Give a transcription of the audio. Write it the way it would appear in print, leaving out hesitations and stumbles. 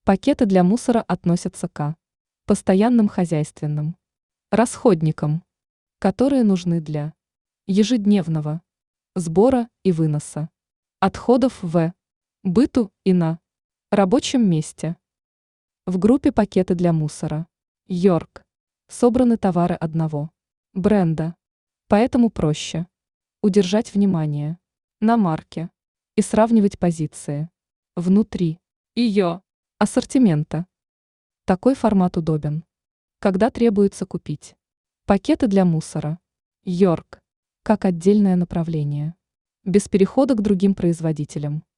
Пакеты для мусора относятся к постоянным хозяйственным расходникам, которые нужны для ежедневного сбора и выноса отходов в быту и на рабочем месте. В группе пакеты для мусора Йорк собраны товары одного бренда, поэтому проще удержать внимание на марке и сравнивать позиции внутри ее ассортимента. Такой формат удобен, когда требуется купить пакеты для мусора Йорк как отдельное направление, без перехода к другим производителям.